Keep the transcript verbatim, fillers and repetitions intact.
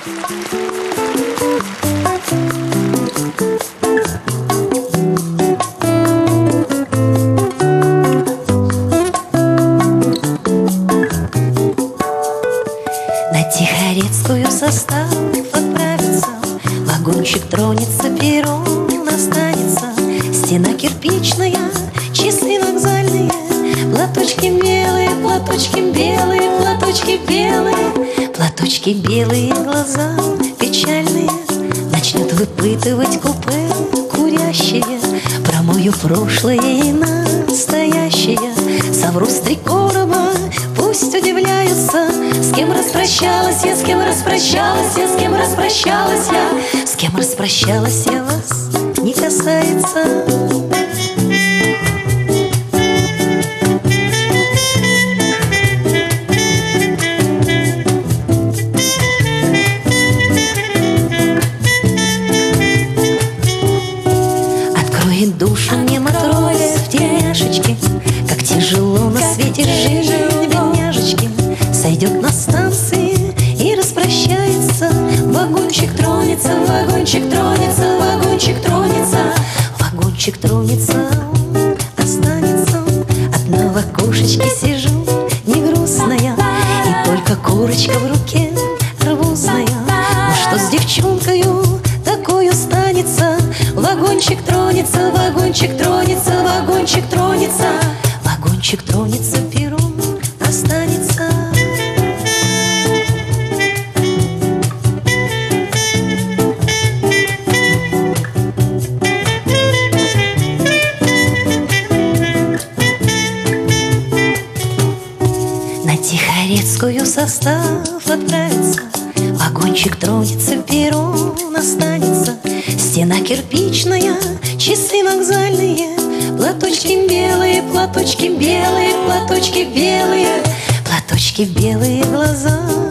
На Тихорецкую состав отправится, вагончик тронется, перрон останется. Стена кирпичная, часы вокзальные, платочки белые, платочки белые, платочки белые, платочки белые, глаза печальные. Начнет выпытывать купе курящие про мое прошлое и настоящее. Совру с три короба, пусть удивляются. С кем распрощалась я, с кем распрощалась я, с кем распрощалась я, с кем распрощалась я, вас не касается. Откроет душу мне матрос в тельняшечке, как тяжело на свете жизнь бедняжечки. Сойдет на станции и распрощается. Вагончик тронется, вагончик тронется, вагончик тронется, вагончик тронется, останется. Одна в окошечке сижу, не грустная, и только курочка в руке арбузная. Ну что с девчонкою такою станется? Вагончик тронется, вагончик тронется, вагончик тронется, вагончик тронется, перрон останется. На Тихорецкую состав отправится, вагончик тронется, перрон останется. Стена кирпичная, часы вокзальные, платочки белые, платочки белые, платочки белые, платочки белые, глаза